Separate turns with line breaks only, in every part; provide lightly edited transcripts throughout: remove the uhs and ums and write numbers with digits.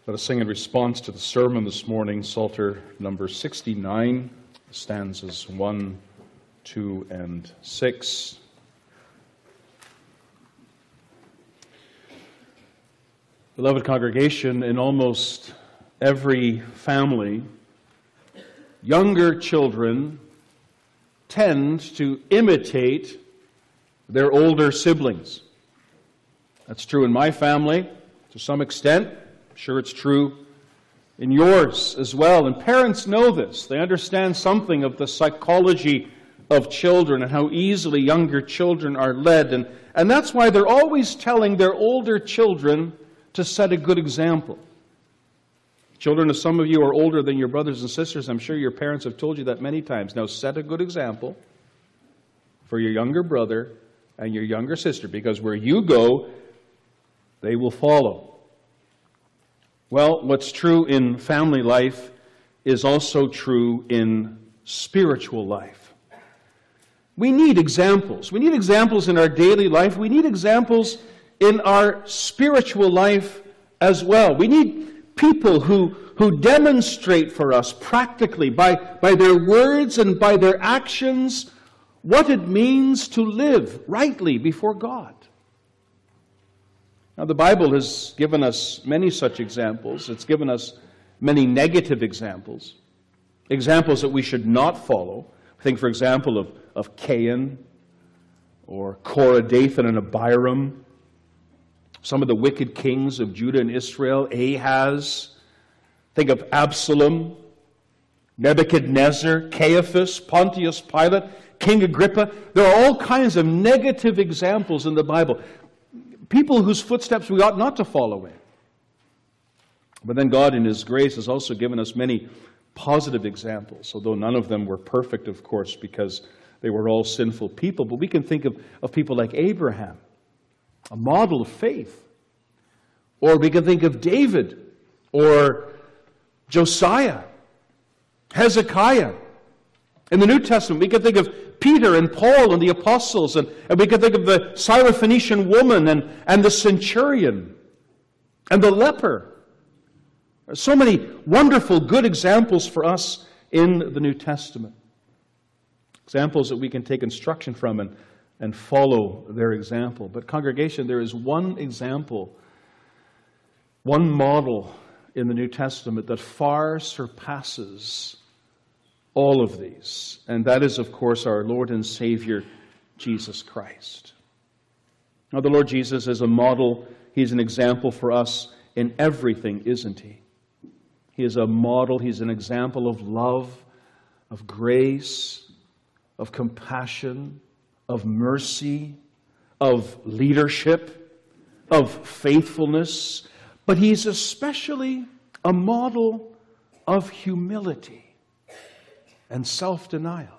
Let us sing in response to the sermon this morning, Psalter number 69, stanzas 1, 2, and 6. Beloved congregation, in almost every family, younger children tend to imitate their older siblings. That's true in my family to some extent. I'm sure it's true in yours as well. And parents know this. They understand something of the psychology of children and how easily younger children are led. And that's why they're always telling their older children to set a good example. Children, if some of you are older than your brothers and sisters, I'm sure your parents have told you that many times. Now set a good example for your younger brother and your younger sister, because where you go, they will follow. Well, what's true in family life is also true in spiritual life. We need examples. We need examples in our daily life. We need examples in our spiritual life as well. We need people who demonstrate for us practically by their words and by their actions what it means to live rightly before God. Now, the Bible has given us many such examples. It's given us many negative examples, examples that we should not follow. Think, for example, of Cain, or Korah, Dathan, and Abiram. Some of the wicked kings of Judah and Israel, Ahaz. Think of Absalom, Nebuchadnezzar, Caiaphas, Pontius Pilate, King Agrippa. There are all kinds of negative examples in the Bible. People whose footsteps we ought not to follow in. But then God in His grace has also given us many positive examples, although none of them were perfect, of course, because they were all sinful people. But we can think of people like Abraham, a model of faith. Or we can think of David, or Josiah, Hezekiah. In the New Testament, we can think of Peter and Paul and the apostles, and we can think of the Syrophoenician woman and the centurion and the leper. There's so many wonderful, good examples for us in the New Testament. Examples that we can take instruction from and follow their example. But congregation, there is one example, one model in the New Testament that far surpasses all of these. And that is, of course, our Lord and Savior, Jesus Christ. Now, the Lord Jesus is a model. He's an example for us in everything, isn't He? He is a model. He's an example of love, of grace, of compassion, of mercy, of leadership, of faithfulness. But He's especially a model of humility and self-denial.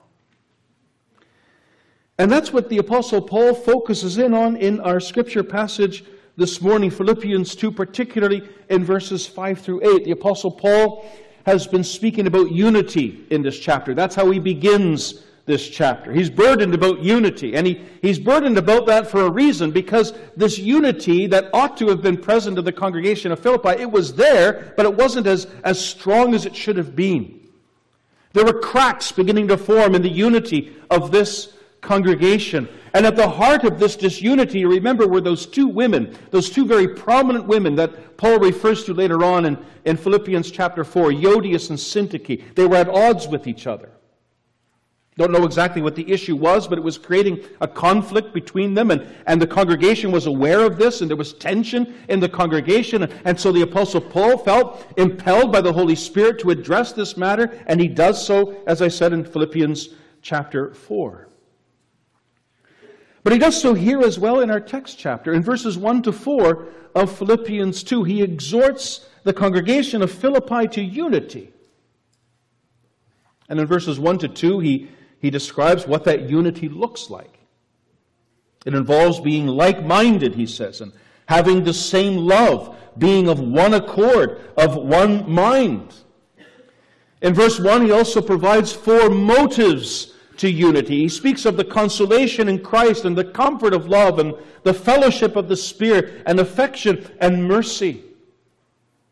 And that's what the Apostle Paul focuses in on in our scripture passage this morning, Philippians 2, particularly in verses 5 through 8. The Apostle Paul has been speaking about unity in this chapter. That's how he begins this chapter. He's burdened about unity, and he's burdened about that for a reason, because this unity that ought to have been present in the congregation of Philippi, it was there, but it wasn't as strong as it should have been. There were cracks beginning to form in the unity of this congregation. And at the heart of this disunity, you remember, were those two women, those two very prominent women that Paul refers to later on in Philippians chapter 4, Euodias and Syntyche. They were at odds with each other. Don't know exactly what the issue was, but it was creating a conflict between them, and the congregation was aware of this, and there was tension in the congregation, and so the Apostle Paul felt impelled by the Holy Spirit to address this matter, and he does so, as I said, in Philippians chapter 4. But he does so here as well in our text chapter. In verses 1 to 4 of Philippians 2, he exhorts the congregation of Philippi to unity. And in verses 1 to 2, he describes what that unity looks like. It involves being like-minded, he says, and having the same love, being of one accord, of one mind. In verse 1, he also provides 4 motives to unity. He speaks of the consolation in Christ and the comfort of love and the fellowship of the Spirit and affection and mercy.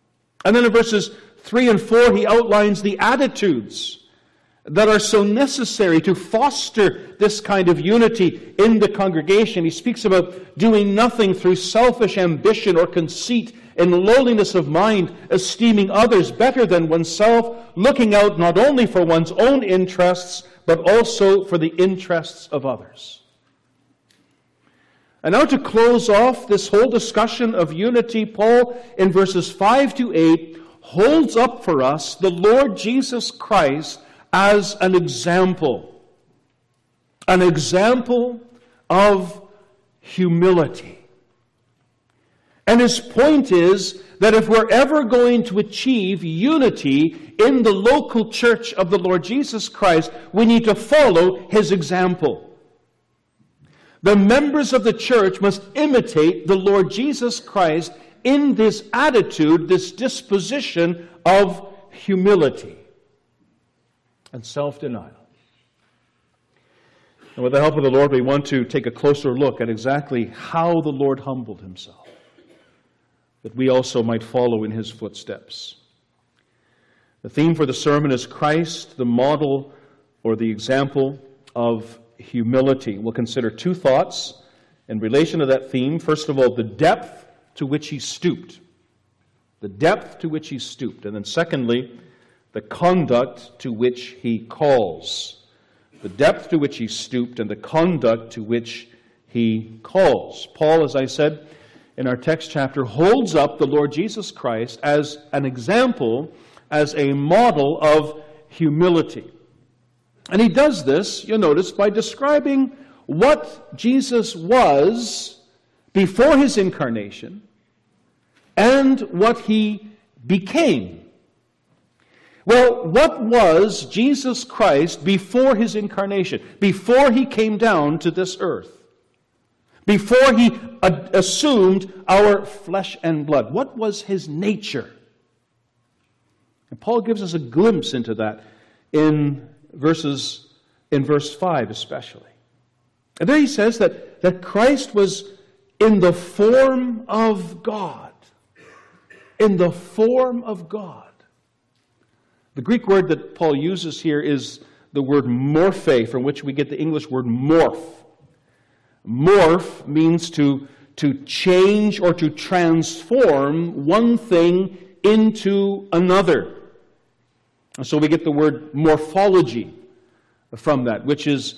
And then in verses 3 and 4, he outlines the attitudes that are so necessary to foster this kind of unity in the congregation. He speaks about doing nothing through selfish ambition or conceit, in lowliness of mind, esteeming others better than oneself, looking out not only for one's own interests, but also for the interests of others. And now to close off this whole discussion of unity, Paul, in verses 5 to 8, holds up for us the Lord Jesus Christ as an example of humility. And his point is that if we're ever going to achieve unity in the local church of the Lord Jesus Christ, we need to follow his example. The members of the church must imitate the Lord Jesus Christ in this attitude, this disposition of humility and self-denial. And with the help of the Lord, we want to take a closer look at exactly how the Lord humbled himself, that we also might follow in his footsteps. The theme for the sermon is Christ, the model or the example of humility. We'll consider two thoughts in relation to that theme. First of all, the depth to which he stooped. The depth to which he stooped. And then secondly, the conduct to which he calls. The depth to which he stooped and the conduct to which he calls. Paul, as I said in our text chapter, holds up the Lord Jesus Christ as an example, as a model of humility. And he does this, you'll notice, by describing what Jesus was before his incarnation and what he became. Well, what was Jesus Christ before his incarnation, before he came down to this earth, before he assumed our flesh and blood? What was his nature? And Paul gives us a glimpse into that in verse 5 especially. And there he says that Christ was in the form of God. In the form of God. The Greek word that Paul uses here is the word morphe, from which we get the English word morph. Morph means to change or to transform one thing into another. And so we get the word morphology from that, which is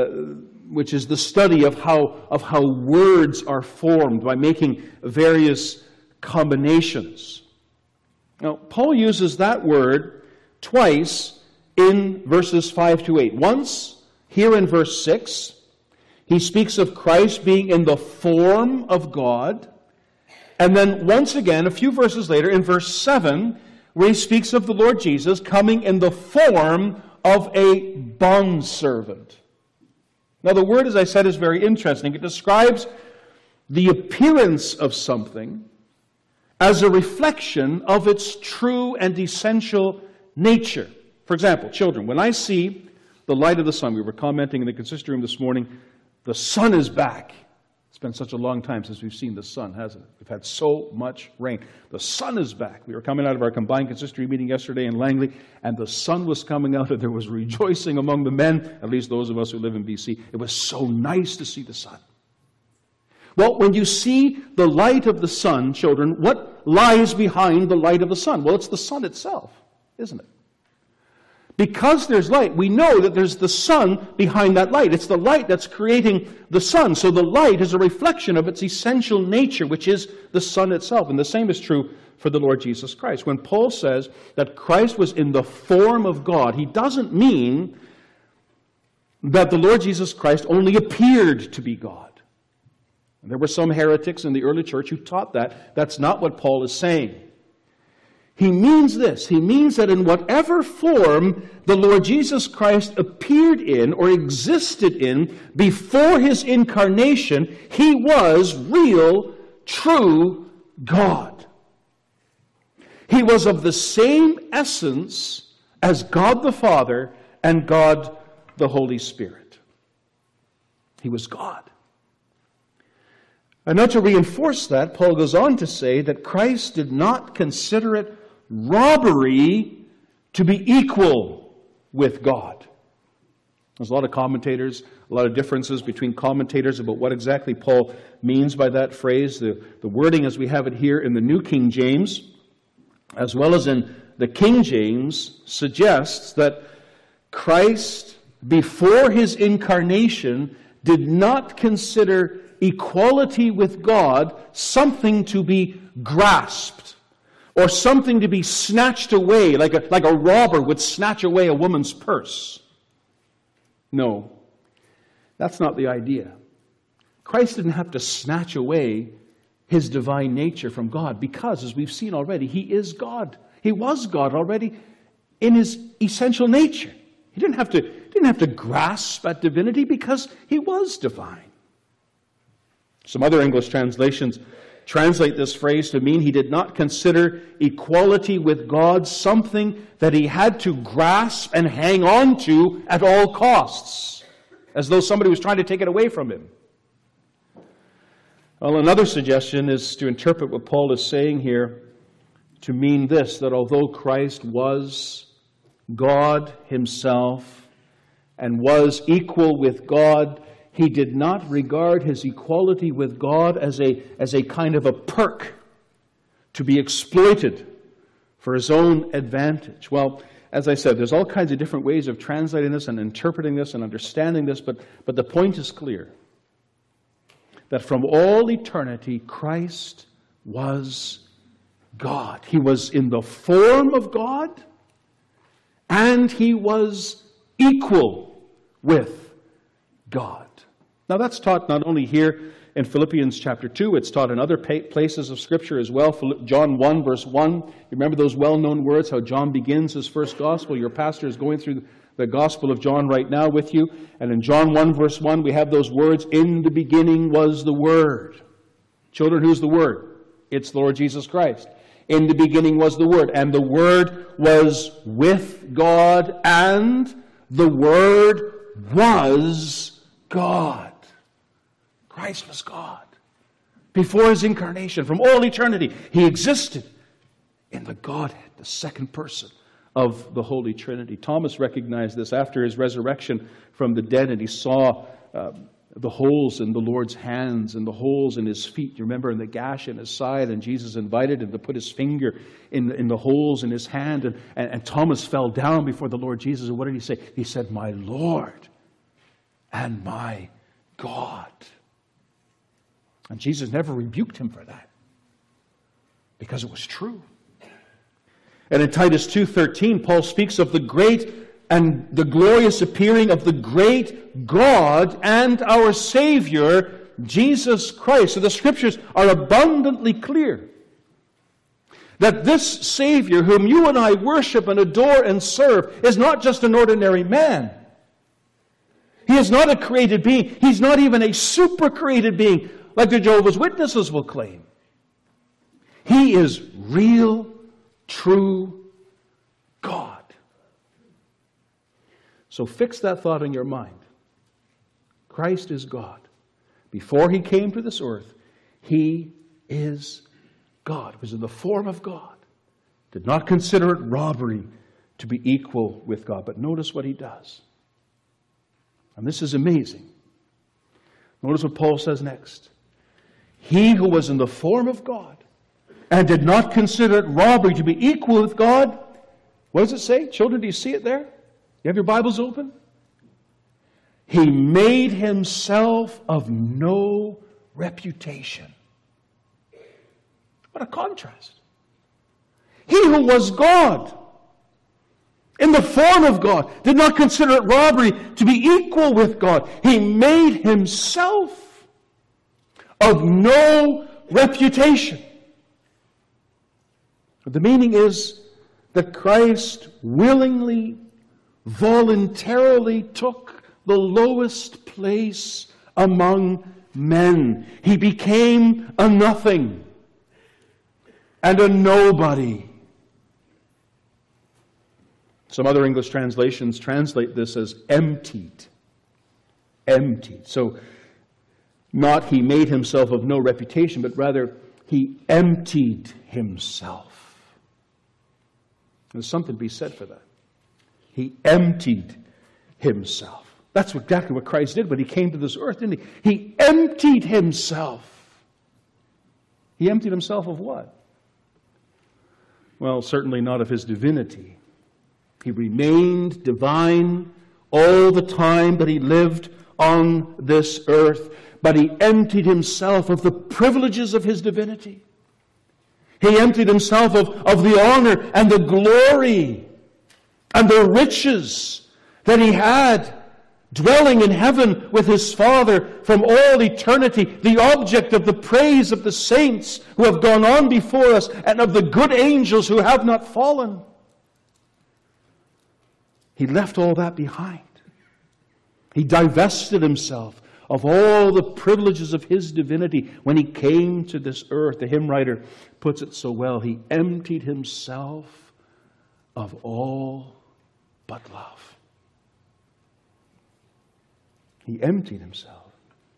the study of how words are formed by making various combinations. Now, Paul uses that word twice in verses 5 to 8. Once, here in verse 6, he speaks of Christ being in the form of God. And then once again, a few verses later, in verse 7, where he speaks of the Lord Jesus coming in the form of a bondservant. Now, the word, as I said, is very interesting. It describes the appearance of something as a reflection of its true and essential nature. For example, children, when I see the light of the sun, we were commenting in the consistory room this morning, the sun is back. It's been such a long time since we've seen the sun, hasn't it? We've had so much rain. The sun is back. We were coming out of our combined consistory meeting yesterday in Langley, and the sun was coming out, and there was rejoicing among the men, at least those of us who live in BC. It was so nice to see the sun. Well, when you see the light of the sun, children, what lies behind the light of the sun? Well, it's the sun itself, isn't it? Because there's light, we know that there's the sun behind that light. It's the light that's creating the sun. So the light is a reflection of its essential nature, which is the sun itself. And the same is true for the Lord Jesus Christ. When Paul says that Christ was in the form of God, he doesn't mean that the Lord Jesus Christ only appeared to be God. There were some heretics in the early church who taught that. That's not what Paul is saying. He means this. He means that in whatever form the Lord Jesus Christ appeared in or existed in before his incarnation, he was real, true God. He was of the same essence as God the Father and God the Holy Spirit. He was God. And now to reinforce that, Paul goes on to say that Christ did not consider it robbery to be equal with God. There's a lot of commentators, a lot of differences between commentators about what exactly Paul means by that phrase. The wording as we have it here in the New King James, as well as in the King James, suggests that Christ, before his incarnation, did not consider equality with God something to be grasped or something to be snatched away, like a robber would snatch away a woman's purse. No, that's not the idea. Christ didn't have to snatch away his divine nature from God because, as we've seen already, he is God. He was God already in his essential nature. He didn't have to grasp at divinity because he was divine. Some other English translations translate this phrase to mean he did not consider equality with God something that he had to grasp and hang on to at all costs, as though somebody was trying to take it away from him. Well, another suggestion is to interpret what Paul is saying here to mean this, that although Christ was God himself and was equal with God, he did not regard his equality with God as a kind of a perk to be exploited for his own advantage. Well, as I said, there's all kinds of different ways of translating this and interpreting this and understanding this, but the point is clear. That from all eternity, Christ was God. He was in the form of God, and he was equal with God. Now that's taught not only here in Philippians chapter 2, it's taught in other places of Scripture as well. John 1 verse 1, you remember those well-known words, how John begins his first gospel. Your pastor is going through the Gospel of John right now with you. And in John 1 verse 1, we have those words, in the beginning was the Word. Children, who's the Word? It's the Lord Jesus Christ. In the beginning was the Word, and the Word was with God, and the Word was God. Christ was God. Before his incarnation, from all eternity, he existed in the Godhead, the second person of the Holy Trinity. Thomas recognized this after his resurrection from the dead, and he saw the holes in the Lord's hands and the holes in his feet. You remember, in the gash in his side, and Jesus invited him to put his finger in the holes in his hand, and Thomas fell down before the Lord Jesus, and what did he say? He said, "My Lord and my God." And Jesus never rebuked him for that, because it was true. And in Titus 2:13, Paul speaks of the great and the glorious appearing of the great God and our Savior, Jesus Christ. So the Scriptures are abundantly clear that this Savior, whom you and I worship and adore and serve, is not just an ordinary man. He is not a created being. He's not even a super-created being, like the Jehovah's Witnesses will claim. He is real, true God. So fix that thought in your mind. Christ is God. Before he came to this earth, he is God. He was in the form of God. Did not consider it robbery to be equal with God. But notice what he does. And this is amazing. Notice what Paul says next. He who was in the form of God and did not consider it robbery to be equal with God. What does it say? Children, do you see it there? You have your Bibles open? He made himself of no reputation. What a contrast. He who was God, in the form of God, did not consider it robbery to be equal with God. He made himself of no reputation. The meaning is that Christ willingly, voluntarily took the lowest place among men. He became a nothing and a nobody. Some other English translations translate this as emptied. Emptied. So, not he made himself of no reputation, but rather he emptied himself. There's something to be said for that. He emptied himself. That's exactly what Christ did when he came to this earth, didn't he? He emptied himself. He emptied himself of what? Well, certainly not of his divinity. He remained divine all the time that he lived on this earth, but he emptied himself of the privileges of his divinity. He emptied himself of the honor and the glory and the riches that he had, dwelling in heaven with his Father from all eternity, the object of the praise of the saints who have gone on before us and of the good angels who have not fallen. He left all that behind. He divested himself of all the privileges of his divinity when he came to this earth. The hymn writer puts it so well. He emptied himself of all but love. He emptied himself.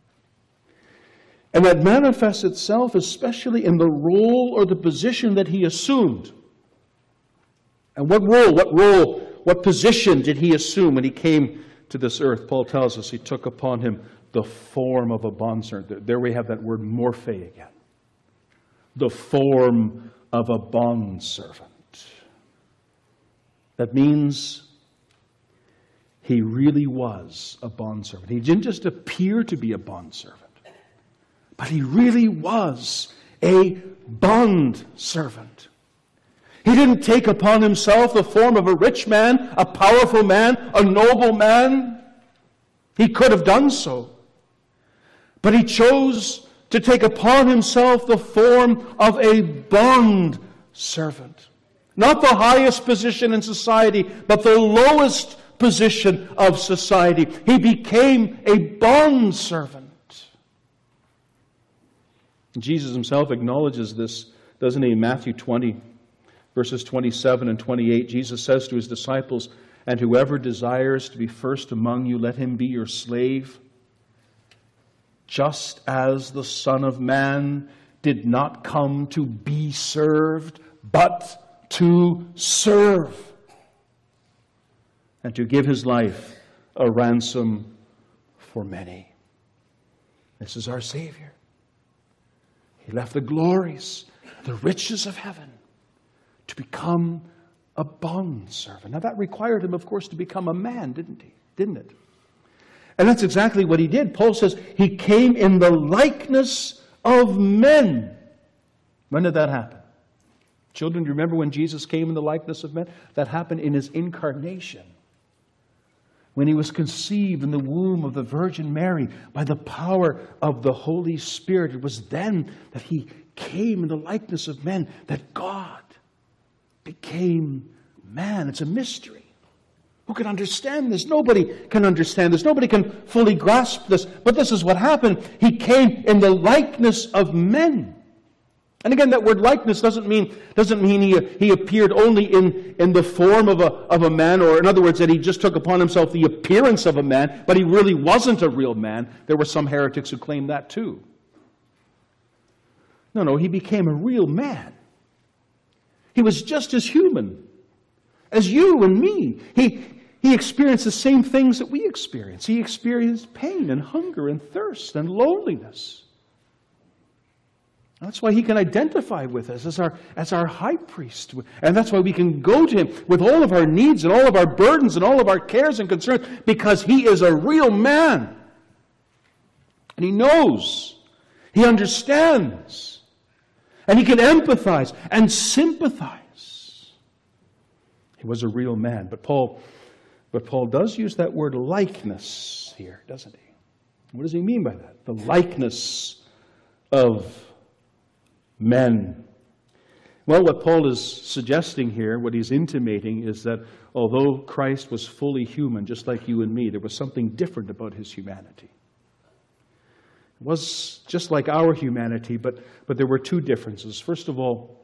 And that manifests itself especially in the role or the position that he assumed. And what role, what position did he assume when he came to this earth? Paul tells us he took upon him the form of a bondservant. There we have that word morphe again. The form of a bondservant. That means he really was a bondservant. He didn't just appear to be a bondservant, but he really was a bondservant. He didn't take upon himself the form of a rich man, a powerful man, a noble man. He could have done so. But he chose to take upon himself the form of a bond servant. Not the highest position in society, but the lowest position of society. He became a bond servant. Jesus himself acknowledges this, doesn't he? In Matthew 20, verses 27 and 28, Jesus says to his disciples, "And whoever desires to be first among you, let him be your slave. Just as the Son of Man did not come to be served, but to serve, and to give his life a ransom for many." This is our Savior. He left the glories, the riches of heaven, to become a bondservant. Now that required him, of course, to become a man, didn't it? And that's exactly what he did. Paul says he came in the likeness of men. When did that happen? Children, do you remember when Jesus came in the likeness of men? That happened in his incarnation. When he was conceived in the womb of the Virgin Mary by the power of the Holy Spirit. It was then that he came in the likeness of men, that God became man. It's a mystery. Who can understand this? Nobody can understand this. Nobody can fully grasp this. But this is what happened. He came in the likeness of men. And again, that word likeness doesn't mean he appeared only in the form of a man, or in other words, that he just took upon himself the appearance of a man, but he really wasn't a real man. There were some heretics who claimed that too. No, he became a real man. He was just as human as you and me. He experienced the same things that we experience. He experienced pain and hunger and thirst and loneliness. That's why he can identify with us as our high priest. And that's why we can go to him with all of our needs and all of our burdens and all of our cares and concerns, because he is a real man. And he knows. He understands. And he can empathize and sympathize. He was a real man. But Paul does use that word likeness here, doesn't he? What does he mean by that? The likeness of men. Well, what Paul is suggesting here, what he's intimating, is that although Christ was fully human, just like you and me, there was something different about his humanity. It was just like our humanity, but there were two differences. First of all,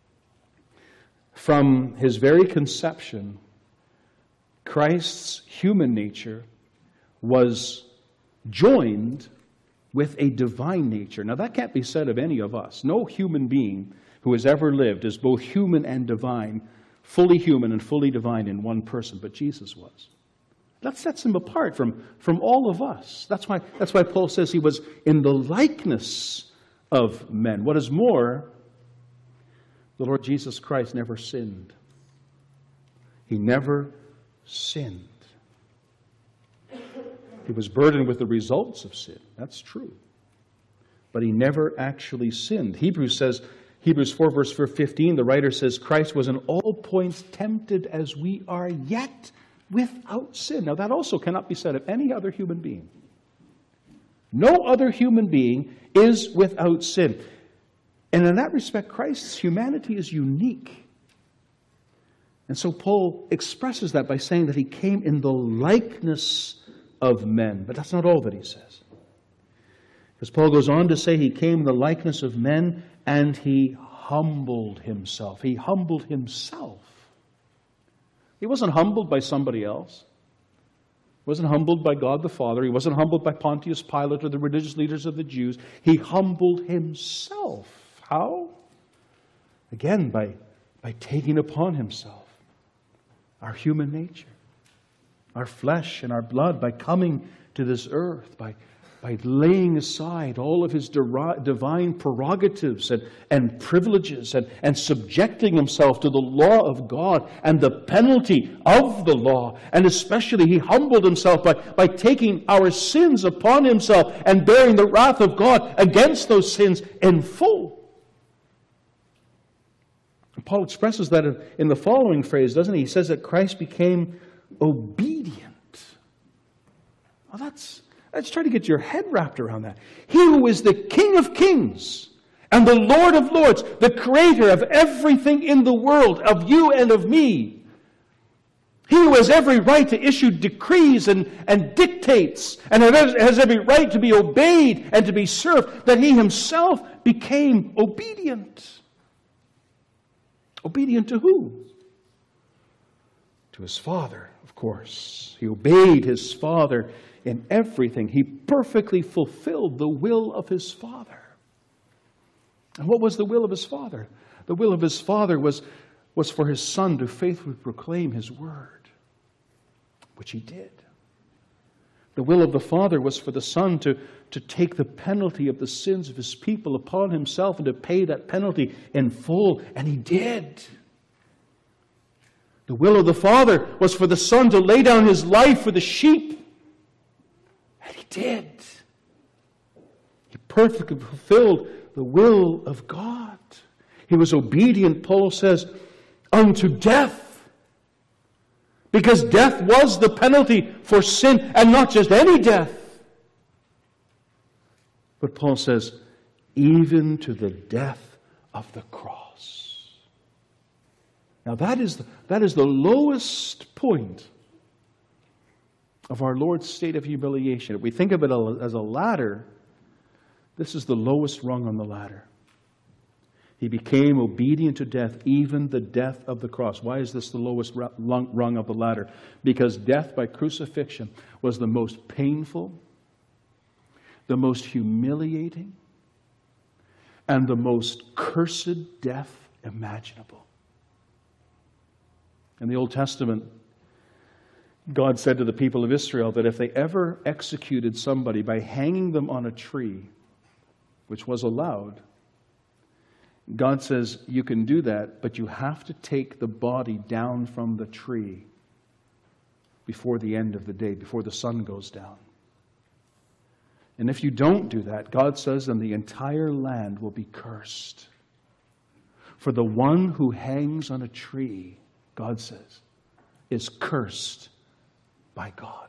from his very conception, Christ's human nature was joined with a divine nature. Now that can't be said of any of us. No human being who has ever lived is both human and divine fully human and fully divine in one person, but Jesus was. That sets him apart from all of us. That's why Paul says he was in the likeness of men. What is more, the Lord Jesus Christ never sinned. He never sinned. He was burdened with the results of sin. That's true. But he never actually sinned. Hebrews 4 verse 15, the writer says, Christ was in all points tempted as we are, yet without sin. Now that also cannot be said of any other human being. No other human being is without sin. And in that respect, Christ's humanity is unique. And so Paul expresses that by saying that he came in the likeness of men. But that's not all that he says. Because Paul goes on to say he came in the likeness of men and he humbled himself. He humbled himself. He wasn't humbled by somebody else. He wasn't humbled by God the Father. He wasn't humbled by Pontius Pilate or the religious leaders of the Jews. He humbled himself. How? Again, by taking upon himself our human nature, our flesh and our blood, by coming to this earth, by laying aside all of his divine prerogatives and privileges and subjecting himself to the law of God and the penalty of the law. And especially he humbled himself by taking our sins upon himself and bearing the wrath of God against those sins in full. And Paul expresses that in the following phrase, doesn't he? He says that Christ became obedient. Well, let's try to get your head wrapped around that. He who is the King of kings and the Lord of lords, the creator of everything in the world, of you and of me. He who has every right to issue decrees and dictates and has every right to be obeyed and to be served, that he himself became obedient. Obedient to who? To his Father, of course. He obeyed his Father in everything. He perfectly fulfilled the will of his Father. And what was the will of his Father? The will of his Father was for his Son to faithfully proclaim his word, which he did. The will of the Father was for the Son to take the penalty of the sins of his people upon himself and to pay that penalty in full, and he did. The will of the Father was for the Son to lay down his life for the sheep, and he did. He perfectly fulfilled the will of God. He was obedient, Paul says, unto death. Because death was the penalty for sin, and not just any death. But Paul says, even to the death of the cross. Now that is the lowest point of our Lord's state of humiliation. If we think of it as a ladder, this is the lowest rung on the ladder. He became obedient to death, even the death of the cross. Why is this the lowest rung of the ladder? Because death by crucifixion was the most painful, the most humiliating, and the most cursed death imaginable. In the Old Testament, God said to the people of Israel that if they ever executed somebody by hanging them on a tree, which was allowed, God says, you can do that, but you have to take the body down from the tree before the end of the day, before the sun goes down. And if you don't do that, God says, then the entire land will be cursed. For the one who hangs on a tree, God says, is cursed by God.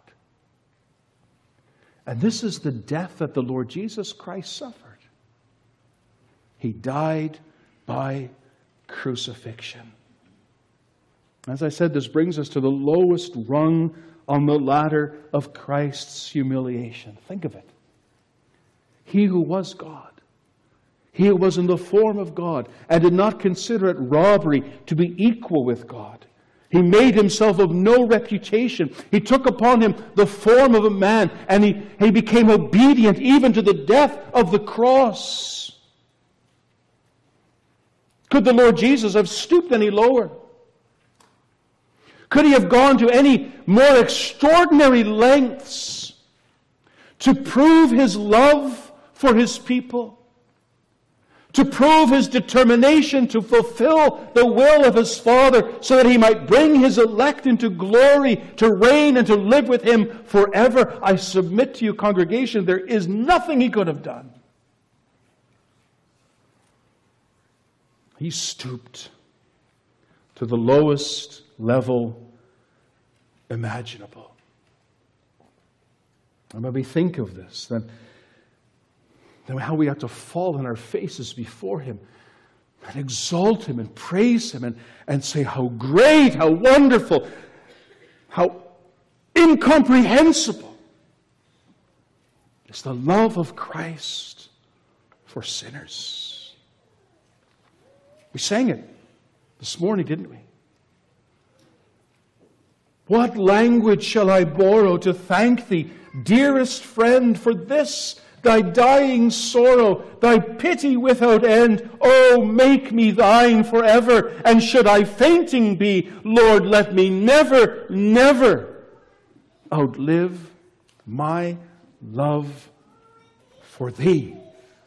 And this is the death that the Lord Jesus Christ suffered. He died by crucifixion. As I said, this brings us to the lowest rung on the ladder of Christ's humiliation. Think of it. He who was God, he who was in the form of God and did not consider it robbery to be equal with God. He made himself of no reputation. He took upon him the form of a man, and he became obedient even to the death of the cross. Could the Lord Jesus have stooped any lower? Could he have gone to any more extraordinary lengths to prove his love for his people? To prove his determination to fulfill the will of his Father so that he might bring his elect into glory, to reign and to live with him forever? I submit to you, congregation, there is nothing he could have done. He stooped to the lowest level imaginable. And when we think of this, then how we have to fall on our faces before him and exalt him and praise him and say how great, how wonderful, how incomprehensible is the love of Christ for sinners. We sang it this morning, didn't we? What language shall I borrow to thank thee, dearest friend, for this thy dying sorrow, thy pity without end? Oh, make me thine forever. And should I fainting be, Lord, let me never, never outlive my love for thee.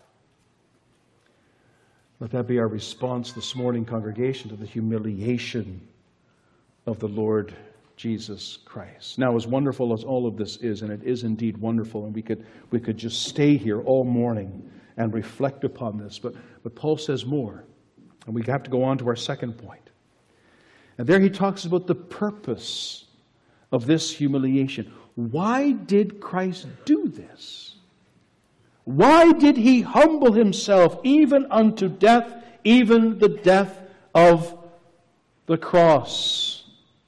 Let that be our response this morning, congregation, to the humiliation of the Lord Jesus Christ. Now, as wonderful as all of this is, and it is indeed wonderful, and we could just stay here all morning and reflect upon this, but Paul says more, and we have to go on to our second point. And there he talks about the purpose of this humiliation. Why did Christ do this? Why did he humble himself even unto death, even the death of the cross?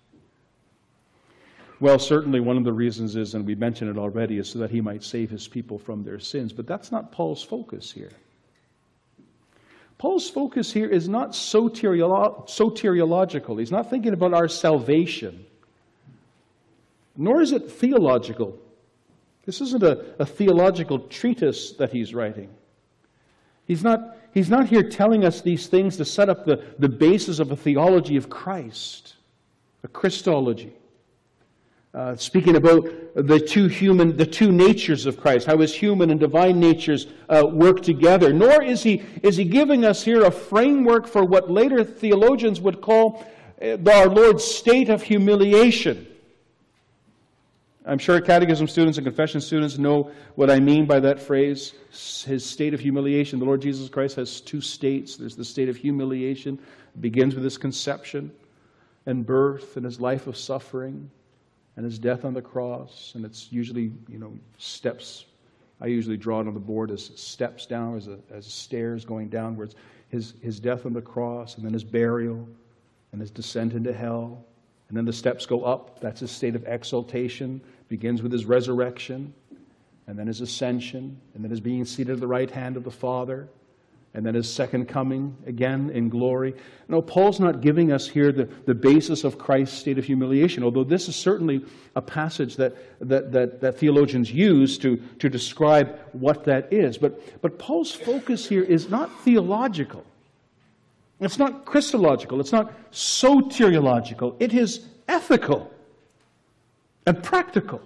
Well, certainly one of the reasons is, and we mentioned it already, is so that he might save his people from their sins. But that's not Paul's focus here. Paul's focus here is not soteriological. He's not thinking about our salvation. Nor is it theological. This isn't a theological treatise that he's writing. He's not here telling us these things to set up the basis of a theology of Christ, a Christology. Speaking about the two natures of Christ, how his human and divine natures work together. Nor is he giving us here a framework for what later theologians would call our Lord's state of humiliation. I'm sure catechism students and confession students know what I mean by that phrase, his state of humiliation. The Lord Jesus Christ has two states. There's the state of humiliation. It begins with his conception and birth and his life of suffering and his death on the cross. And it's usually, steps. I usually draw it on the board as steps down, as stairs going downwards. His death on the cross, and then his burial, and his descent into hell. And then the steps go up. That's his state of exaltation. Begins with his resurrection, and then his ascension, and then his being seated at the right hand of the Father, and then his second coming again in glory. No, Paul's not giving us here the basis of Christ's state of humiliation, although this is certainly a passage that theologians use to describe what that is. But Paul's focus here is not theological. It's not Christological. It's not soteriological. It is ethical and practical.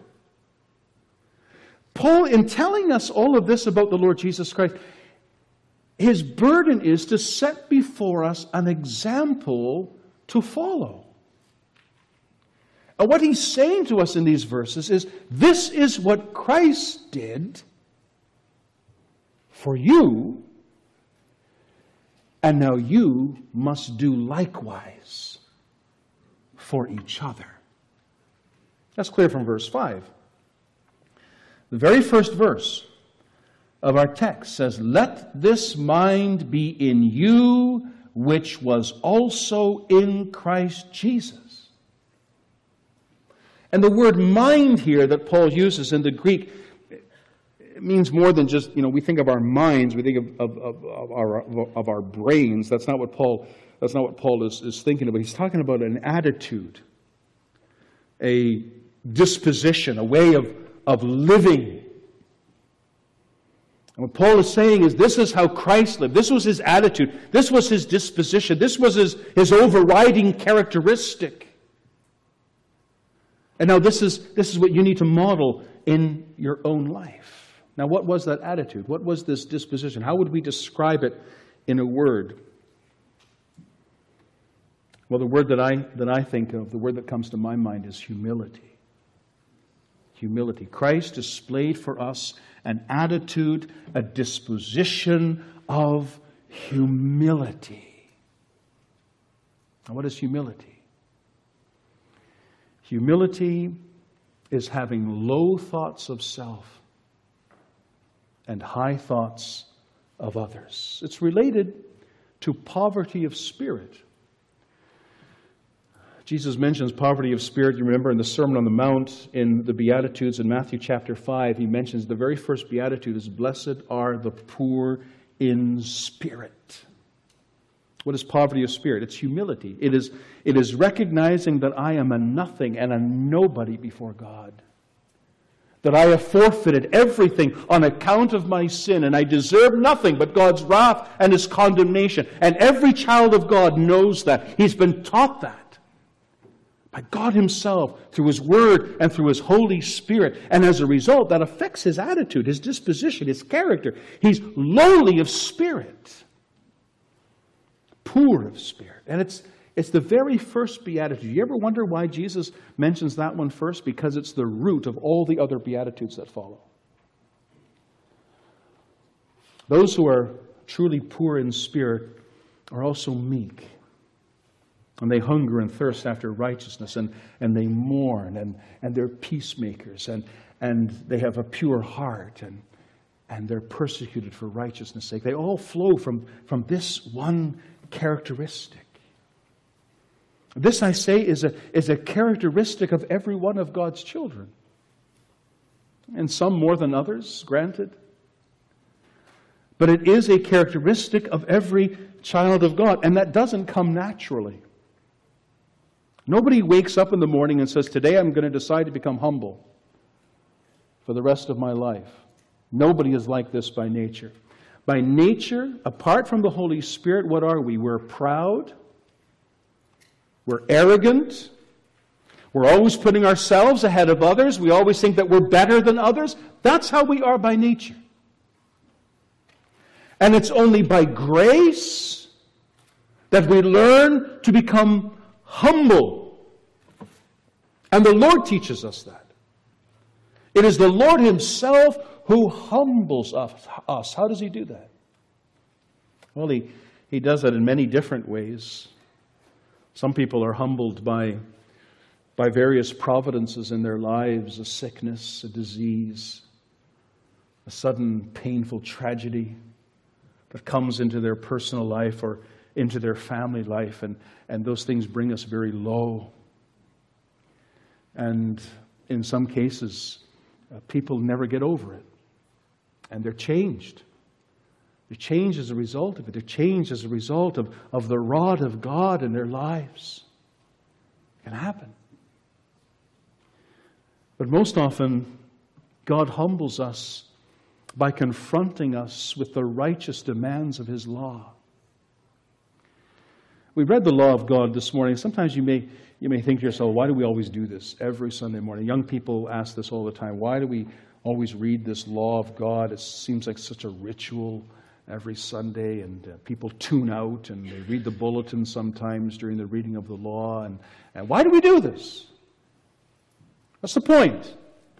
Paul, in telling us all of this about the Lord Jesus Christ, his burden is to set before us an example to follow. And what he's saying to us in these verses is, this is what Christ did for you, and now you must do likewise for each other. That's clear from verse 5. The very first verse of our text says, "Let this mind be in you, which was also in Christ Jesus." And the word mind here that Paul uses in the Greek, it means more than just, we think of our minds, we think of our brains. That's not what Paul is thinking about. He's talking about an attitude, a disposition, a way of living. And what Paul is saying is, this is how Christ lived. This was his attitude. This was his disposition. This was his overriding characteristic. And now this is what you need to model in your own life. Now, what was that attitude? What was this disposition? How would we describe it in a word? Well, the word that I think of, the word that comes to my mind is humility. Humility. Christ displayed for us an attitude, a disposition of humility. Now, what is humility? Humility is having low thoughts of self and high thoughts of others. It's related to poverty of spirit. Jesus mentions poverty of spirit. You remember in the Sermon on the Mount, in the Beatitudes in Matthew chapter 5, he mentions the very first Beatitude is, "Blessed are the poor in spirit." What is poverty of spirit? It's humility. It is recognizing that I am a nothing and a nobody before God. That I have forfeited everything on account of my sin, and I deserve nothing but God's wrath and His condemnation. And every child of God knows that. He's been taught that by God Himself, through His Word and through His Holy Spirit. And as a result, that affects his attitude, his disposition, his character. He's lowly of spirit, poor of spirit. And it's the very first beatitude. You ever wonder why Jesus mentions that one first? Because it's the root of all the other beatitudes that follow. Those who are truly poor in spirit are also meek. And they hunger and thirst after righteousness, and they mourn, and they're peacemakers, and they have a pure heart, and they're persecuted for righteousness' sake. They all flow from this one characteristic. This, I say, is a characteristic of every one of God's children. And some more than others, granted. But it is a characteristic of every child of God, and that doesn't come naturally. Nobody wakes up in the morning and says, "Today I'm going to decide to become humble for the rest of my life." Nobody is like this by nature. By nature, apart from the Holy Spirit, what are we? We're proud. We're arrogant. We're always putting ourselves ahead of others. We always think that we're better than others. That's how we are by nature. And it's only by grace that we learn to become humble. And the Lord teaches us that. It is the Lord Himself who humbles us. How does He do that? Well, He does that in many different ways. Some people are humbled by various providences in their lives, a sickness, a disease, a sudden painful tragedy that comes into their personal life or into their family life, and those things bring us very low. And in some cases, people never get over it. And they're changed. They're changed as a result of it. They're changed as a result of the rod of God in their lives. It can happen. But most often, God humbles us by confronting us with the righteous demands of His law. We read the law of God this morning. Sometimes you may think to yourself, why do we always do this every Sunday morning? Young people ask this all the time. Why do we always read this law of God? It seems like such a ritual every Sunday, and people tune out, and they read the bulletin sometimes during the reading of the law. And why do we do this? What's the point?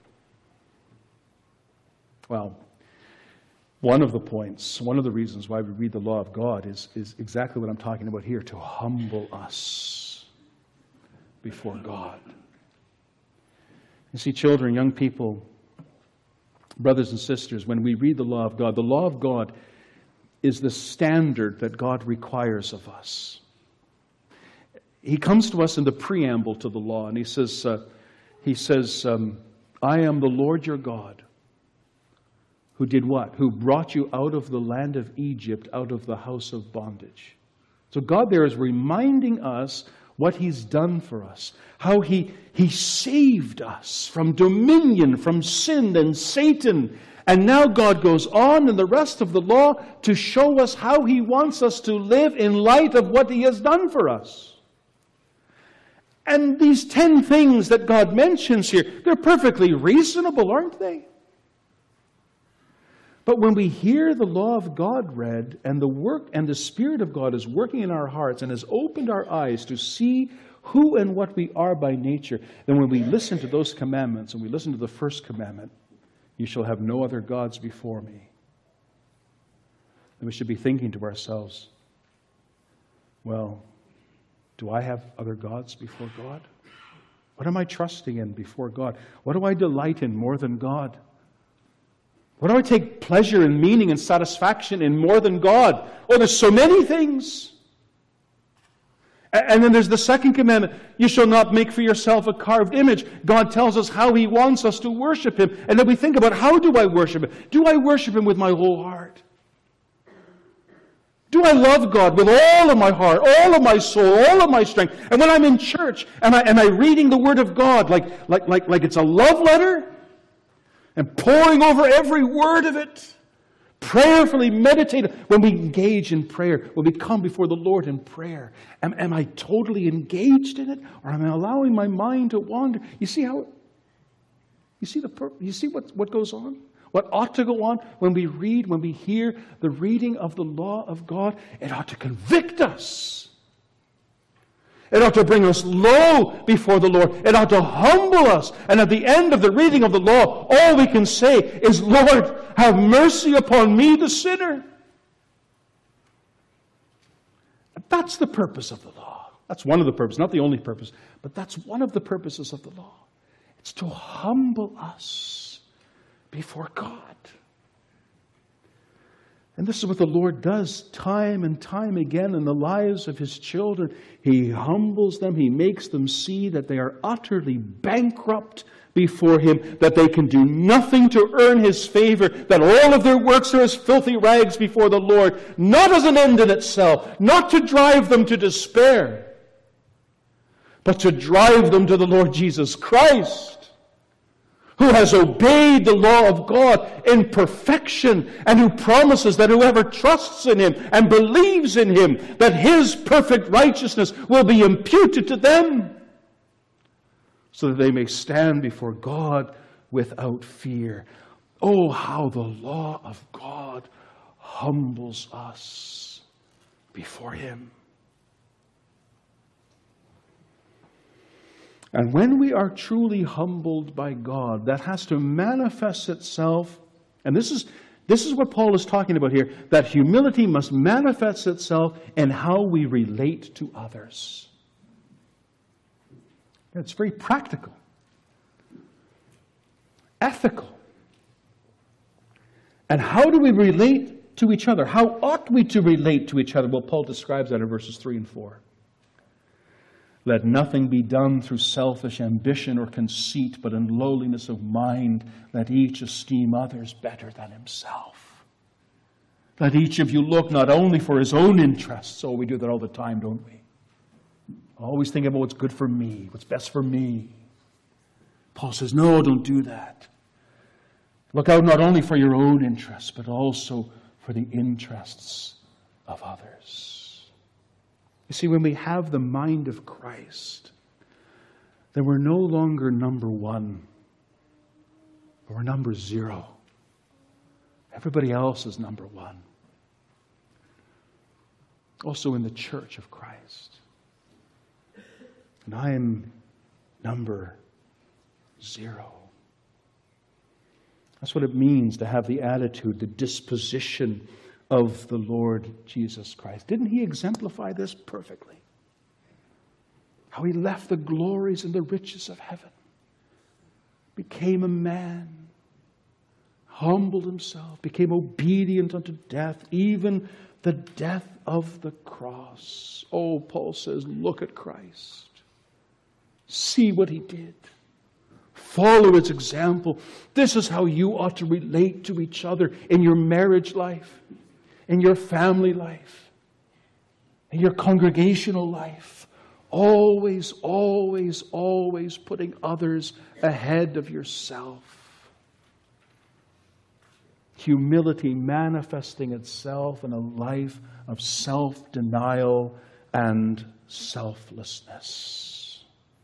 Well, one of the points, one of the reasons why we read the law of God is exactly what I'm talking about here, to humble us before God. You see, children, young people, brothers and sisters, when we read the law of God is the standard that God requires of us. He comes to us in the preamble to the law, and He says, I am the Lord your God, who did what? Who brought you out of the land of Egypt, out of the house of bondage. So God there is reminding us what He's done for us, how He saved us from dominion, from sin and Satan. And now God goes on in the rest of the law to show us how He wants us to live in light of what He has done for us. And these 10 things that God mentions here, they're perfectly reasonable, aren't they? But when we hear the law of God read, and the work and the Spirit of God is working in our hearts and has opened our eyes to see who and what we are by nature, then when we listen to those commandments, and we listen to the first commandment, you shall have no other gods before me, then we should be thinking to ourselves, well, do I have other gods before God? What am I trusting in before God? What do I delight in more than God? What do I take pleasure and meaning and satisfaction in more than God? Oh, there's so many things. And then there's the second commandment. You shall not make for yourself a carved image. God tells us how He wants us to worship Him. And then we think about, how do I worship Him? Do I worship Him with my whole heart? Do I love God with all of my heart, all of my soul, all of my strength? And when I'm in church, am I reading the Word of God like it's a love letter? And poring over every word of it? Prayerfully meditate. When we engage in prayer, when we come before the Lord in prayer, am I totally engaged in it? Or am I allowing my mind to wander? You see what goes on? What ought to go on when we read, when we hear the reading of the law of God? It ought to convict us. It ought to bring us low before the Lord. It ought to humble us. And at the end of the reading of the law, all we can say is, Lord, have mercy upon me, the sinner. That's the purpose of the law. That's one of the purposes, not the only purpose, but that's one of the purposes of the law. It's to humble us before God. And this is what the Lord does time and time again in the lives of His children. He humbles them. He makes them see that they are utterly bankrupt before Him, that they can do nothing to earn His favor, that all of their works are as filthy rags before the Lord, not as an end in itself, not to drive them to despair, but to drive them to the Lord Jesus Christ, who has obeyed the law of God in perfection, and who promises that whoever trusts in Him and believes in Him, that His perfect righteousness will be imputed to them, so that they may stand before God without fear. Oh, how the law of God humbles us before Him. And when we are truly humbled by God, that has to manifest itself, and this is what Paul is talking about here, that humility must manifest itself in how we relate to others. It's very practical, ethical. And how do we relate to each other? How ought we to relate to each other? Well, Paul describes that in verses 3 and 4. Let nothing be done through selfish ambition or conceit, but in lowliness of mind, let each esteem others better than himself. Let each of you look not only for his own interests. Oh, we do that all the time, don't we? Always think about what's good for me, what's best for me. Paul says, no, don't do that. Look out not only for your own interests, but also for the interests of others. You see, when we have the mind of Christ, then we're no longer number one, but we're number 0. Everybody else is number 1. Also in the church of Christ. And I am number 0. That's what it means to have the attitude, the disposition of the Lord Jesus Christ. Didn't He exemplify this perfectly? How He left the glories and the riches of heaven, became a man, humbled Himself, became obedient unto death, even the death of the cross. Oh, Paul says, look at Christ. See what He did. Follow His example. This is how you ought to relate to each other in your marriage life, in your family life, in your congregational life. Always, always, always putting others ahead of yourself. Humility manifesting itself in a life of self-denial and selflessness.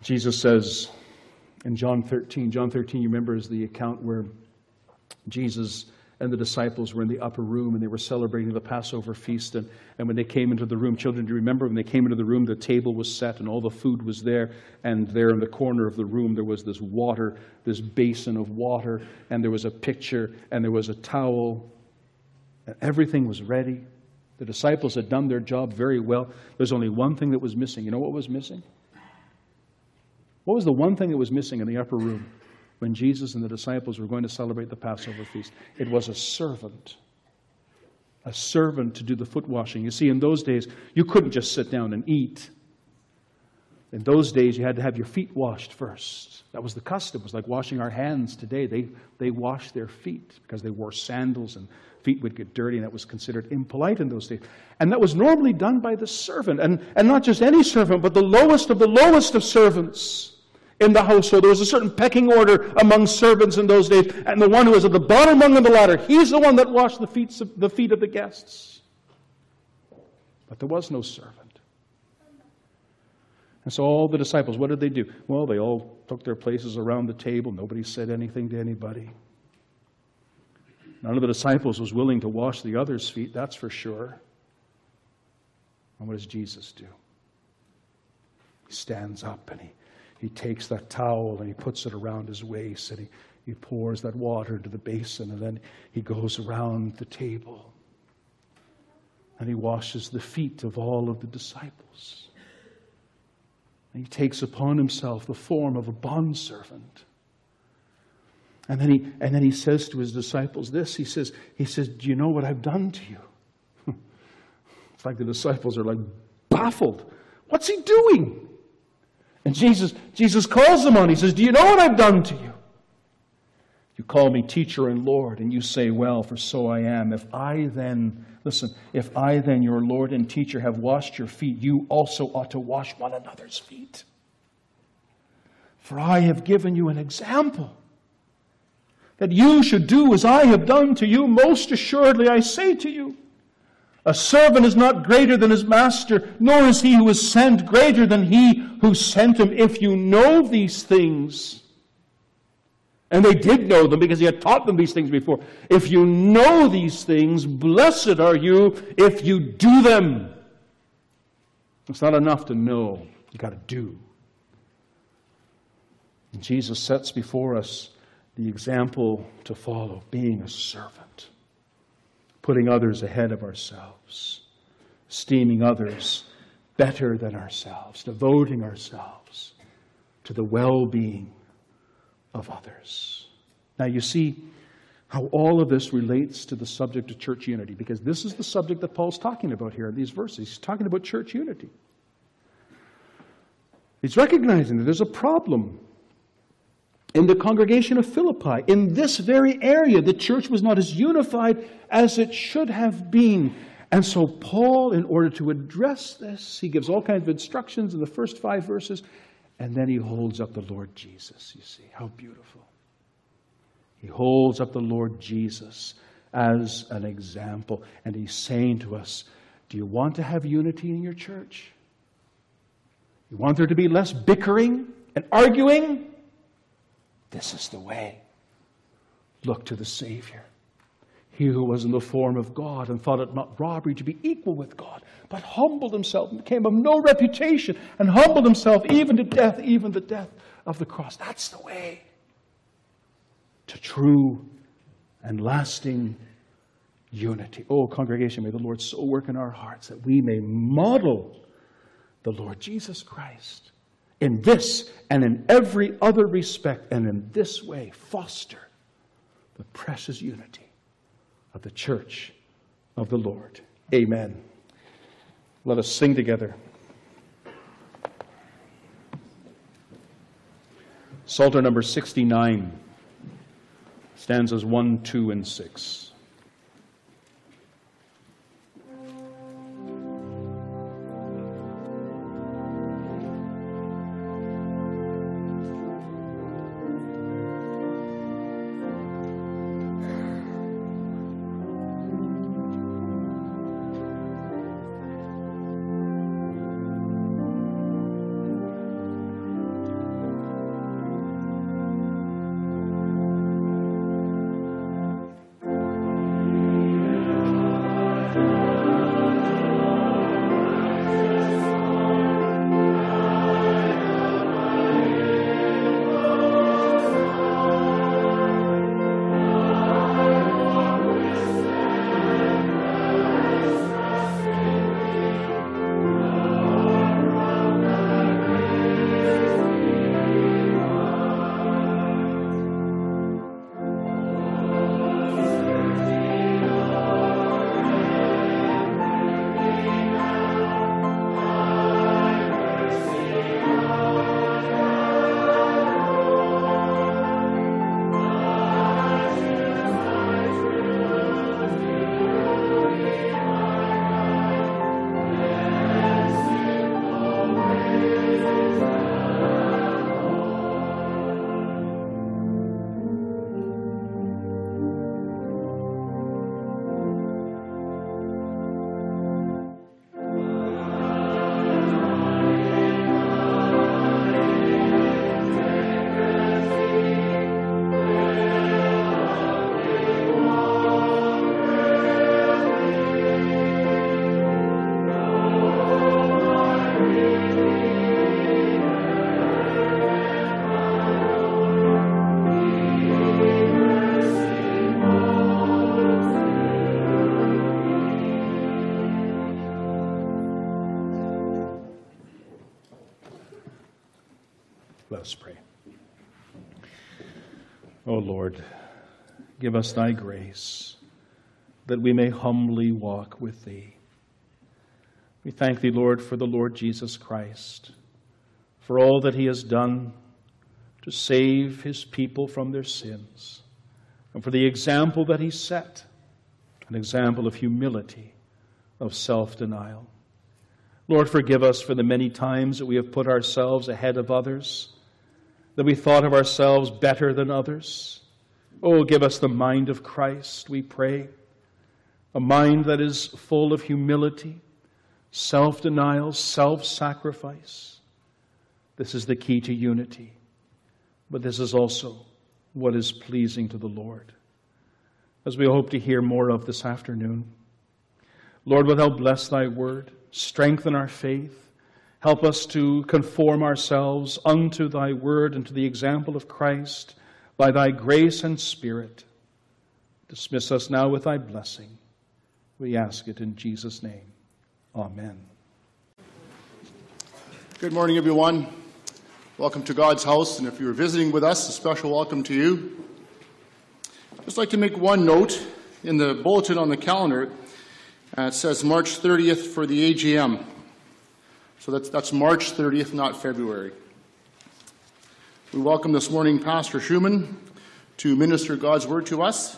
Jesus says in John 13, you remember, is the account where Jesus and the disciples were in the upper room and they were celebrating the Passover feast. And when they came into the room, children, do you remember when they came into the room, the table was set and all the food was there. And there in the corner of the room, there was this water, this basin of water, and there was a pitcher and there was a towel. And everything was ready. The disciples had done their job very well. There's only one thing that was missing. You know what was missing? What was the one thing that was missing in the upper room when Jesus and the disciples were going to celebrate the Passover feast? It was a servant. A servant to do the foot washing. You see, in those days, you couldn't just sit down and eat. In those days, you had to have your feet washed first. That was the custom. It was like washing our hands today. They washed their feet because they wore sandals and feet would get dirty, and that was considered impolite in those days. And that was normally done by the servant. And not just any servant, but the lowest of servants in the household. There was a certain pecking order among servants in those days. And the one who was at the bottom rung of the ladder, he's the one that washed the feet of the guests. But there was no servant. And so all the disciples, what did they do? Well, they all took their places around the table. Nobody said anything to anybody. None of the disciples was willing to wash the others' feet, that's for sure. And what does Jesus do? He stands up and he takes that towel and he puts it around his waist and he pours that water into the basin, and then he goes around the table and he washes the feet of all of the disciples. And he takes upon himself the form of a bondservant. And then he says to his disciples this. He says, do you know what I've done to you? It's like the disciples are like baffled. What's he doing? And Jesus calls them on. He says, do you know what I've done to you? You call me teacher and Lord, and you say, well, for so I am. If I then, your Lord and teacher, have washed your feet, you also ought to wash one another's feet. For I have given you an example, that you should do as I have done to you. Most assuredly, I say to you, a servant is not greater than his master, nor is he who is sent greater than he who sent him. If you know these things, and they did know them because he had taught them these things before. If you know these things, blessed are you if you do them. It's not enough to know. You've got to do. And Jesus sets before us the example to follow, being a servant, putting others ahead of ourselves, esteeming others better than ourselves, devoting ourselves to the well-being of others. Now you see how all of this relates to the subject of church unity, because this is the subject that Paul's talking about here in these verses. He's talking about church unity. He's recognizing that there's a problem in the congregation of Philippi. In this very area, the church was not as unified as it should have been. And so Paul, in order to address this, he gives all kinds of instructions in the first 5 verses, and then he holds up the Lord Jesus. You see, how beautiful. He holds up the Lord Jesus as an example, and he's saying to us, do you want to have unity in your church? You want there to be less bickering and arguing? This is the way. Look to the Savior. He who was in the form of God and thought it not robbery to be equal with God, but humbled himself and became of no reputation and humbled himself even to death, even the death of the cross. That's the way to true and lasting unity. Oh, congregation, may the Lord so work in our hearts that we may model the Lord Jesus Christ in this and in every other respect, and in this way foster the precious unity of the church of the Lord. Amen. Let us sing together. Psalter number 69, stanzas 1, 2, and 6. Let us pray. O Lord, give us thy grace that we may humbly walk with thee. We thank thee, Lord, for the Lord Jesus Christ, for all that he has done to save his people from their sins, and for the example that he set, an example of humility, of self-denial. Lord, forgive us for the many times that we have put ourselves ahead of others, that we thought of ourselves better than others. Oh, give us the mind of Christ, we pray, a mind that is full of humility, self-denial, self-sacrifice. This is the key to unity, but this is also what is pleasing to the Lord, as we hope to hear more of this afternoon. Lord, wilt thou bless thy word, strengthen our faith, help us to conform ourselves unto thy word and to the example of Christ by thy grace and Spirit. Dismiss us now with thy blessing. We ask it in Jesus' name. Amen.
Good morning, everyone. Welcome to God's house, and if you're visiting with us, a special welcome to you. I'd just like to make one note. In the bulletin on the calendar, it says March 30th for the AGM. So that's March 30th, not February. We welcome this morning Pastor Schumann to minister God's word to us.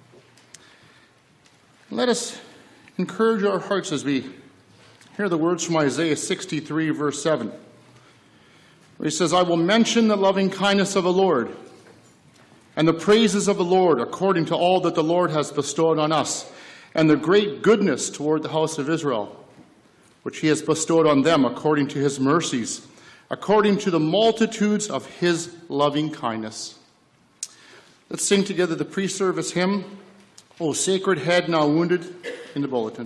Let us encourage our hearts as we hear the words from Isaiah 63, verse 7, where he says, I will mention the loving kindness of the Lord and the praises of the Lord according to all that the Lord has bestowed on us, and the great goodness toward the house of Israel, which he has bestowed on them according to his mercies, according to the multitudes of his loving kindness. Let's sing together the pre-service hymn, O Sacred Head Now Wounded, in the bulletin.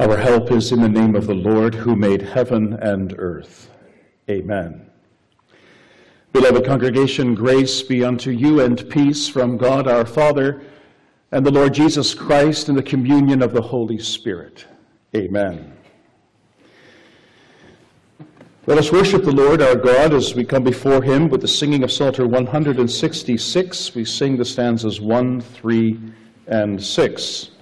Our help is in the name of the Lord, who made heaven and earth. Amen. Beloved congregation, grace be unto you and peace from God our Father and the Lord Jesus Christ in the communion of the Holy Spirit. Amen. Let us worship the Lord our God as we come before him with the singing of Psalter 166. We sing the stanzas 1, 3, and 6.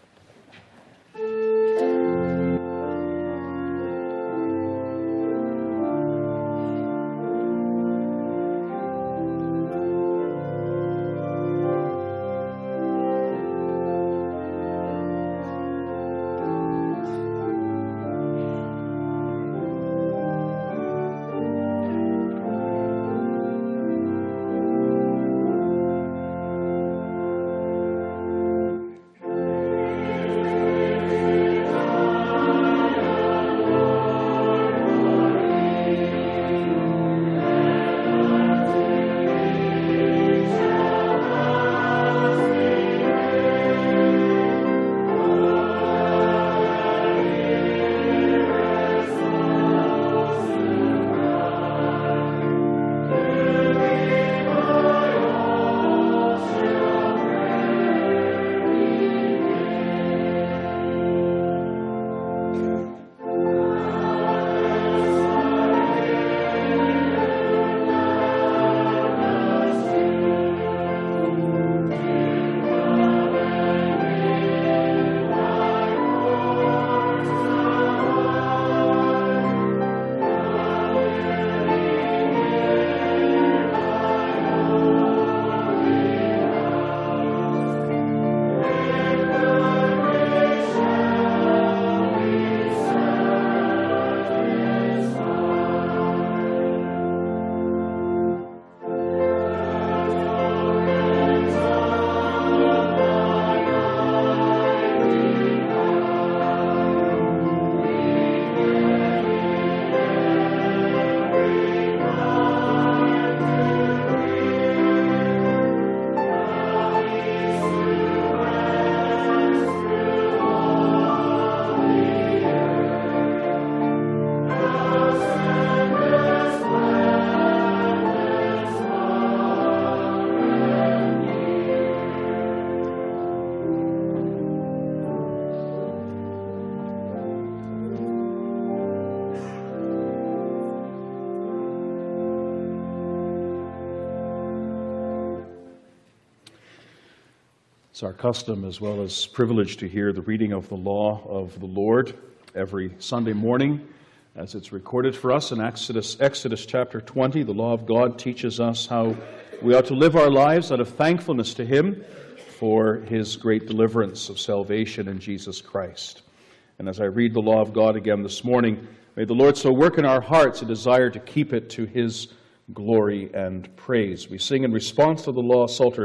It's our custom as well as privilege to hear the reading of the law of the Lord every Sunday morning as it's recorded for us in Exodus chapter 20. The law of God teaches us how we ought to live our lives out of thankfulness to him for his great deliverance of salvation in Jesus Christ. And as I read the law of God again this morning, may the Lord so work in our hearts a desire to keep it to his glory and praise. We sing in response to the law, Psalter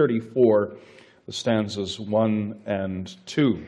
334, the stanzas 1 and 2.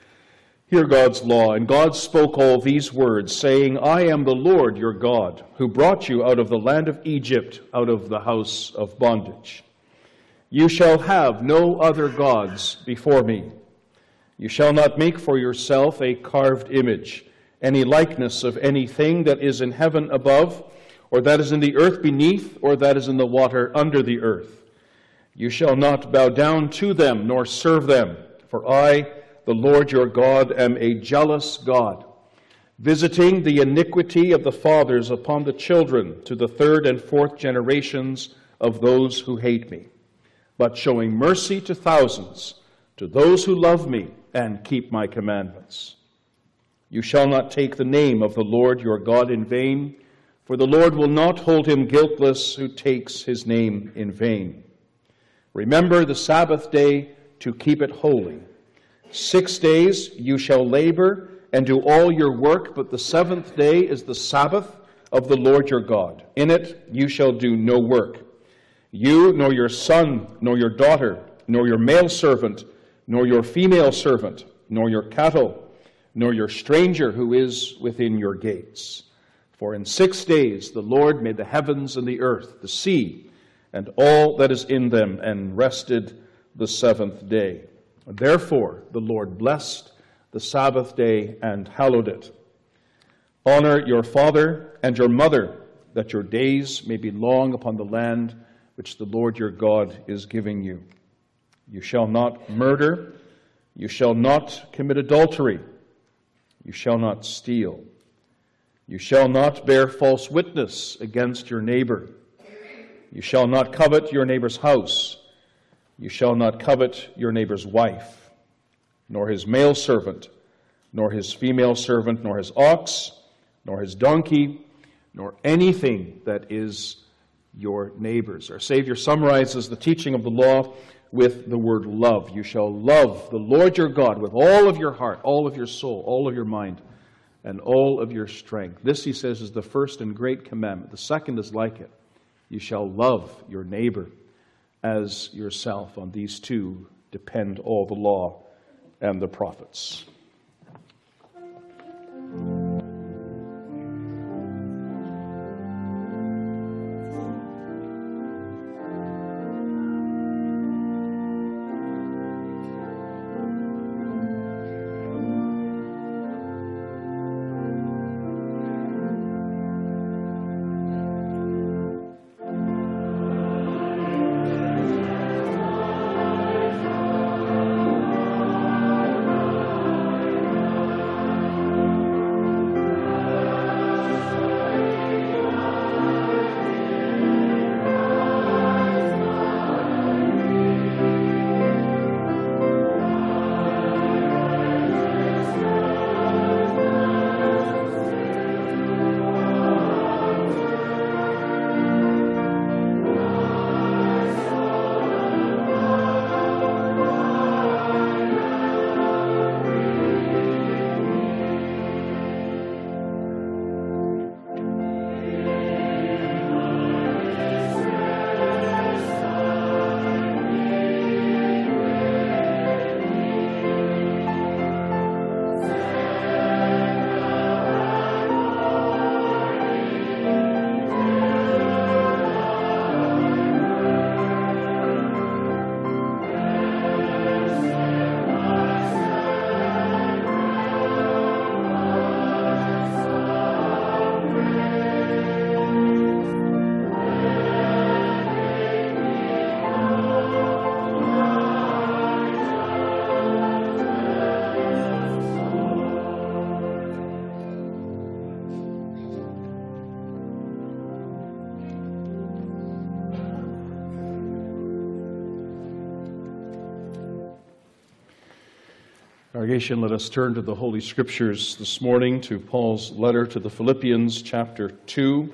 Hear God's law. And God spoke all these words, saying, I am the Lord your God, who brought you out of the land of Egypt, out of the house of bondage. You shall have no other gods before me. You shall not make for yourself a carved image, any likeness of anything that is in heaven above, or that is in the earth beneath, or that is in the water under the earth. You shall not bow down to them, nor serve them, for I, the Lord your God, am a jealous God, visiting the iniquity of the fathers upon the children to the third and fourth generations of those who hate me, but showing mercy to thousands, to those who love me and keep my commandments. You shall not take the name of the Lord your God in vain, for the Lord will not hold him guiltless who takes his name in vain. Remember the Sabbath day to keep it holy. 6 days you shall labor and do all your work, but the seventh day is the Sabbath of the Lord your God. In it you shall do no work. You, nor your son, nor your daughter, nor your male servant, nor your female servant, nor your cattle, nor your stranger who is within your gates. For in 6 days the Lord made the heavens and the earth, the sea, and all that is in them, and rested the seventh day. Therefore the Lord blessed the Sabbath day and hallowed it. Honor your father and your mother, that your days may be long upon the land which the Lord your God is giving you. You shall not murder. You shall not commit adultery. You shall not steal. You shall not bear false witness against your neighbor. You shall not covet your neighbor's house. You shall not covet your neighbor's wife, nor his male servant, nor his female servant, nor his ox, nor his donkey, nor anything that is your neighbor's. Our Savior summarizes the teaching of the law with the word love. You shall love the Lord your God with all of your heart, all of your soul, all of your mind, and all of your strength. This, he says, is the first and great commandment. The second is like it. You shall love your neighbor as yourself. On these two depend all the law and the prophets. Congregation, let us turn to the Holy Scriptures this morning, to Paul's letter to the Philippians, chapter 2,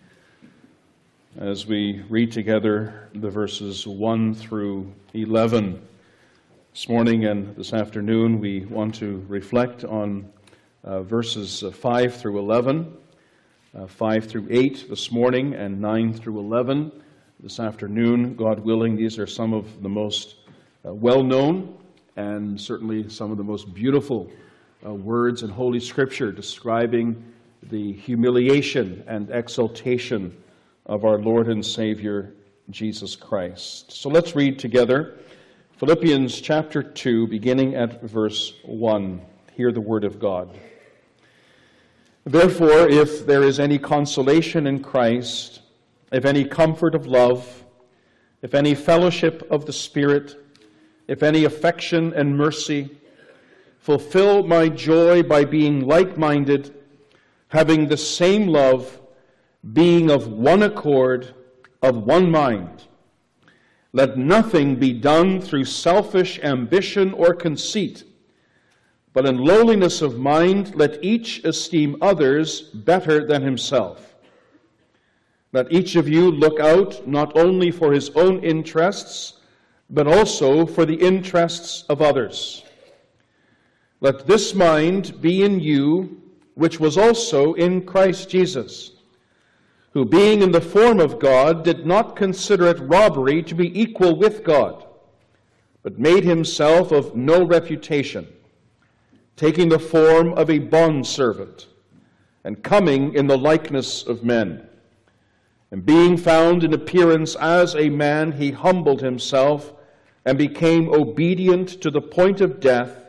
as we read together the verses 1 through 11. This morning and this afternoon, we want to reflect on verses 5 through 11, 5 through 8 this morning, and 9 through 11 this afternoon. God willing, these are some of the most well-known and certainly some of the most beautiful words in Holy Scripture describing the humiliation and exaltation of our Lord and Savior, Jesus Christ. So let's read together Philippians chapter 2, beginning at verse 1. Hear the word of God. Therefore, if there is any consolation in Christ, if any comfort of love, if any fellowship of the Spirit, if any affection and mercy, fulfill my joy by being like-minded, having the same love, being of one accord, of one mind. Let nothing be done through selfish ambition or conceit, but in lowliness of mind let each esteem others better than himself. Let each of you look out not only for his own interests, but also for the interests of others. Let this mind be in you, which was also in Christ Jesus, who being in the form of God did not consider it robbery to be equal with God, but made himself of no reputation, taking the form of a bondservant, and coming in the likeness of men. And being found in appearance as a man, he humbled himself and became obedient to the point of death,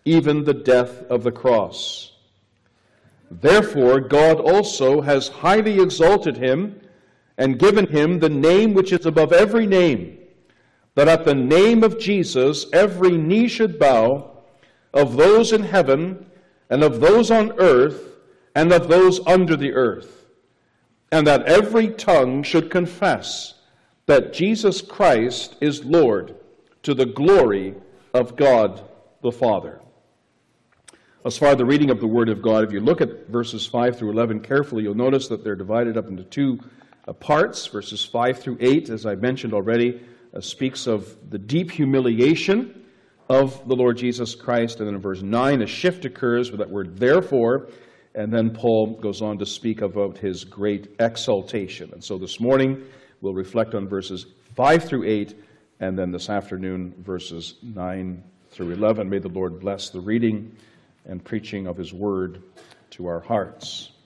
even the death of the cross. Therefore God also has highly exalted him and given him the name which is above every name, that at the name of Jesus every knee should bow, of those in heaven, and of those on earth, and of those under the earth, and that every tongue should confess that Jesus Christ is Lord, to the glory of God the Father. As far as the reading of the Word of God, if you look at verses 5 through 11 carefully, you'll notice that they're divided up into two parts. Verses 5 through 8, as I mentioned already, speaks of the deep humiliation of the Lord Jesus Christ. And then in verse 9, a shift occurs with that word therefore, and then Paul goes on to speak about his great exaltation. And so this morning, we'll reflect on verses 5 through 8, and then this afternoon, verses 9 through 11. May the Lord bless the reading and preaching of his word to our hearts.